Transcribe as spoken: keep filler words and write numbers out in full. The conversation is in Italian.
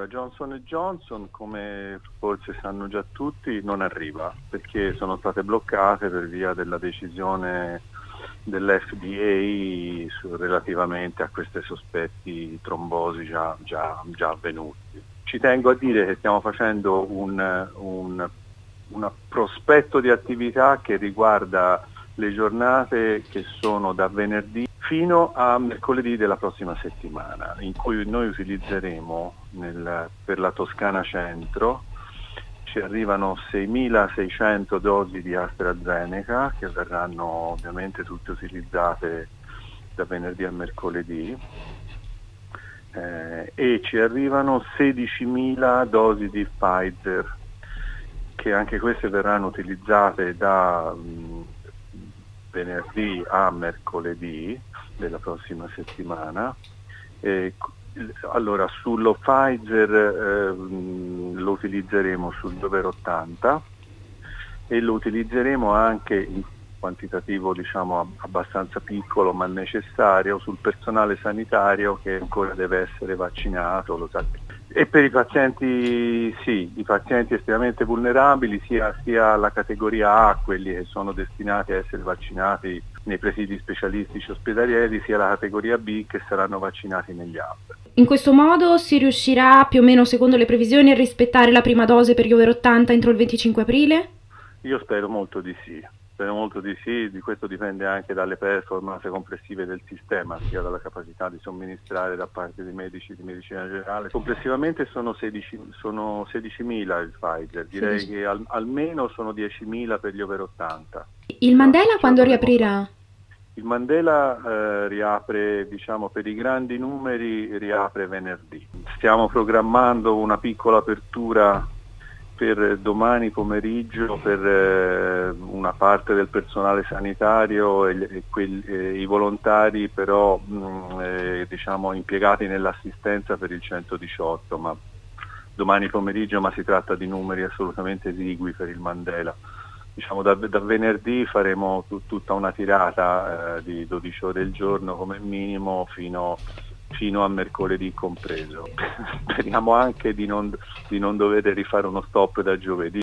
la Johnson and Johnson, come forse sanno già tutti, non arriva perché sono state bloccate per via della decisione dell'F D A su, relativamente a questi sospetti trombosi già, già, già avvenuti. Ci tengo a dire che stiamo facendo un, un, un prospetto di attività che riguarda le giornate che sono da venerdì fino a mercoledì della prossima settimana, in cui noi utilizzeremo nel, per la Toscana Centro, ci arrivano seimilaseicento dosi di AstraZeneca che verranno ovviamente tutte utilizzate da venerdì a mercoledì, eh, e ci arrivano sedicimila dosi di Pfizer che anche queste verranno utilizzate da mh, venerdì a mercoledì della prossima settimana. E, allora, sullo Pfizer eh, lo utilizzeremo sul dover ottanta e lo utilizzeremo anche in quantitativo diciamo abbastanza piccolo ma necessario sul personale sanitario che ancora deve essere vaccinato, lo sa. E per i pazienti, sì, i pazienti estremamente vulnerabili, sia, sia la categoria A, quelli che sono destinati a essere vaccinati nei presidi specialistici ospedalieri, sia la categoria B che saranno vaccinati negli hub. In questo modo si riuscirà più o meno, secondo le previsioni, a rispettare la prima dose per gli over ottanta entro il venticinque aprile? Io spero molto di sì. Spero molto di sì, di questo dipende anche dalle performance complessive del sistema, sia dalla capacità di somministrare da parte dei medici di medicina generale. Complessivamente sono, sedici, sono sedicimila il Pfizer, direi sedici. Che al, almeno sono diecimila per gli over ottanta. Il Mandela quando riaprirà? Il Mandela eh, riapre, diciamo, per i grandi numeri riapre venerdì. Stiamo programmando una piccola apertura per domani pomeriggio per eh, una parte del personale sanitario e, e quelli, eh, i volontari però mh, eh, diciamo impiegati nell'assistenza per il centodiciotto, ma domani pomeriggio, ma si tratta di numeri assolutamente esigui per il Mandela. Diciamo da, da venerdì faremo tu, tutta una tirata eh, di dodici ore al giorno come minimo fino fino a mercoledì compreso. Speriamo anche di non, di non dover rifare uno stop da giovedì.